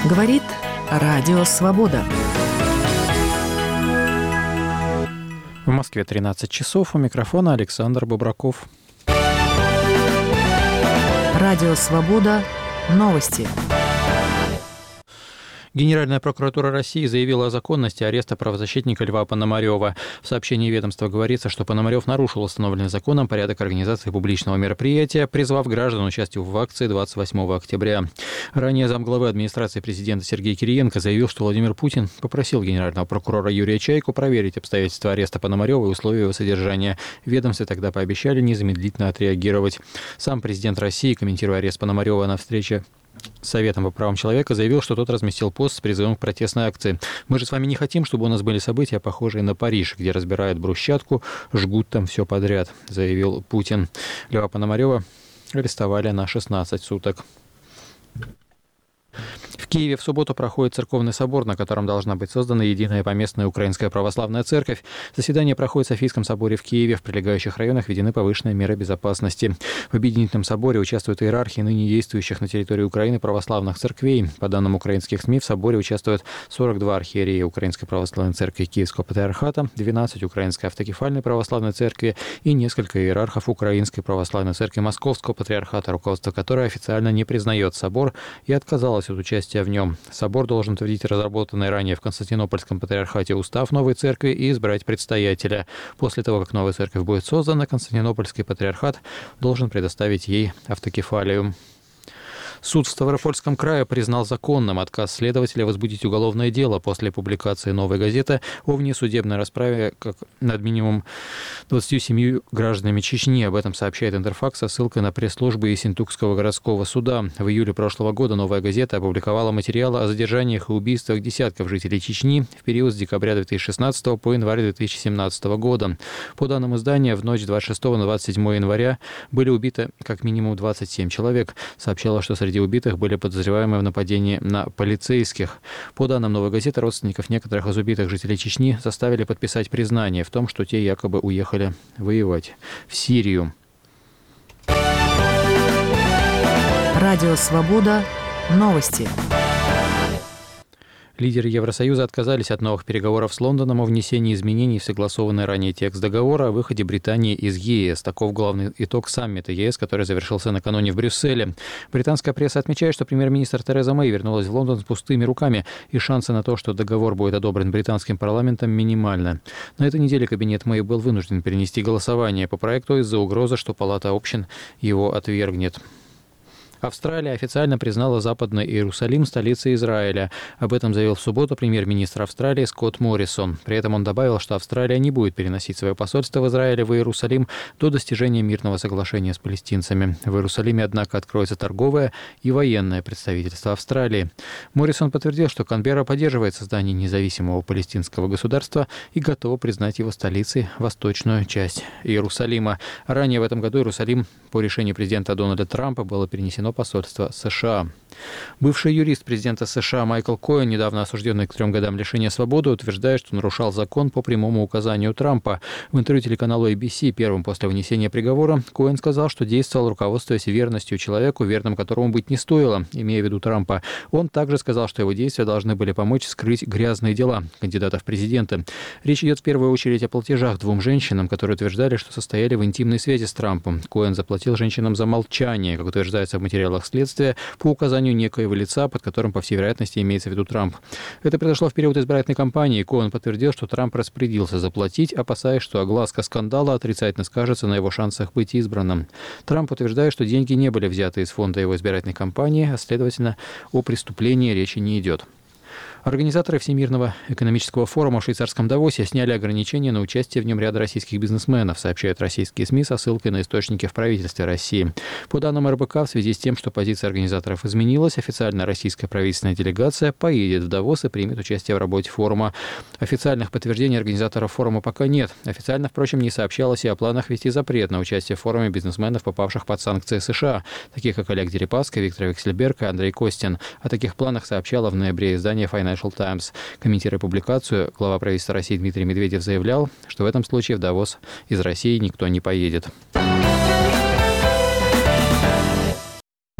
Говорит Радио Свобода. В Москве 13 часов. У микрофона Александр Бобраков. Радио Свобода. Новости. Генеральная прокуратура России заявила о законности ареста правозащитника Льва Пономарёва. В сообщении ведомства говорится, что Пономарёв нарушил установленный законом порядок организации публичного мероприятия, призвав граждан участию в акции 28 октября. Ранее замглавы администрации президента Сергей Кириенко заявил, что Владимир Путин попросил генерального прокурора Юрия Чайку проверить обстоятельства ареста Пономарёва и условия его содержания. В ведомстве тогда пообещали незамедлительно отреагировать. Сам президент России, комментируя арест Пономарёва на встрече с Советом по правам человека, заявил, что тот разместил пост с призывом к протестной акции. «Мы же с вами не хотим, чтобы у нас были события, похожие на Париж, где разбирают брусчатку, жгут там все подряд», заявил Путин. Льва Пономарёва арестовали на 16 суток. В Киеве в субботу проходит церковный собор, на котором должна быть создана единая поместная украинская православная церковь. Заседание проходит в Софийском соборе в Киеве. В прилегающих районах введены повышенные меры безопасности. В объединительном соборе участвуют иерархи ныне действующих на территории Украины православных церквей. По данным украинских СМИ, в соборе участвуют 42 архиерея Украинской православной церкви Киевского патриархата, 12 Украинской автокефальной православной церкви и несколько иерархов Украинской православной церкви Московского патриархата, руководство которой официально не признает собор и отказалось от участия в нем. Собор должен утвердить разработанный ранее в Константинопольском патриархате устав новой церкви и избрать предстоятеля. После того, как новая церковь будет создана, Константинопольский патриархат должен предоставить ей автокефалию. Суд в Ставропольском крае признал законным отказ следователя возбудить уголовное дело после публикации «Новой газеты» о внесудебной расправе над минимум 27 гражданами Чечни. Об этом сообщает Интерфакс со ссылкой на пресс-службы Ессентукского городского суда. В июле прошлого года «Новая газета» опубликовала материалы о задержаниях и убийствах десятков жителей Чечни в период с декабря 2016 по январь 2017 года. По данным издания, в ночь 26 на 27 января были убиты как минимум 27 человек. Сообщалось, что среди убитых были подозреваемые в нападении на полицейских. По данным «Новой газеты», родственников некоторых из убитых жителей Чечни заставили подписать признание в том, что те якобы уехали воевать в Сирию. Радио Свобода. Новости. Лидеры Евросоюза отказались от новых переговоров с Лондоном о внесении изменений в согласованный ранее текст договора о выходе Британии из ЕС. Таков главный итог саммита ЕС, который завершился накануне в Брюсселе. Британская пресса отмечает, что премьер-министр Тереза Мэй вернулась в Лондон с пустыми руками, и шансы на то, что договор будет одобрен британским парламентом, минимальны. На этой неделе кабинет Мэй был вынужден перенести голосование по проекту из-за угрозы, что Палата общин его отвергнет. Австралия официально признала Западный Иерусалим столицей Израиля. Об этом заявил в субботу премьер-министр Австралии Скотт Моррисон. При этом он добавил, что Австралия не будет переносить свое посольство в Израиле в Иерусалим до достижения мирного соглашения с палестинцами. В Иерусалиме, однако, откроется торговое и военное представительство Австралии. Моррисон подтвердил, что Канберра поддерживает создание независимого палестинского государства и готова признать его столицей восточную часть Иерусалима. Ранее в этом году Иерусалим по решению президента Дональда Трампа было перенесено посольство США. Бывший юрист президента США Майкл Коэн, недавно осужденный к 3 годам лишения свободы, утверждает, что нарушал закон по прямому указанию Трампа. В интервью телеканалу ABC первым после вынесения приговора Коэн сказал, что действовал, руководствуясь верностью человеку, верным которому быть не стоило, имея в виду Трампа. Он также сказал, что его действия должны были помочь скрыть грязные дела кандидата в президенты. Речь идет в первую очередь о платежах 2 женщинам, которые утверждали, что состояли в интимной связи с Трампом. Коэн заплатил женщинам за молчание, как утверждается в материалах следствия, по указанию некоего лица, под которым, по всей вероятности, имеется в виду Трамп. Это произошло в период избирательной кампании. Коэн подтвердил, что Трамп распорядился заплатить, опасаясь, что огласка скандала отрицательно скажется на его шансах быть избранным. Трамп утверждает, что деньги не были взяты из фонда его избирательной кампании, а, следовательно, о преступлении речи не идет. Организаторы Всемирного экономического форума в швейцарском Давосе сняли ограничения на участие в нем ряда российских бизнесменов, сообщают российские СМИ со ссылкой на источники в правительстве России. По данным РБК, в связи с тем, что позиция организаторов изменилась, официально российская правительственная делегация поедет в Давос и примет участие в работе форума. Официальных подтверждений организаторов форума пока нет. Официально, впрочем, не сообщалось и о планах ввести запрет на участие в форуме бизнесменов, попавших под санкции США, таких как Олег Дерипаска, Виктор Вексельберг и Андрей Костин. О таких планах сообщало в ноябре издание Financial Times. Комментируя публикацию, глава правительства России Дмитрий Медведев заявлял, что в этом случае в Давос из России никто не поедет.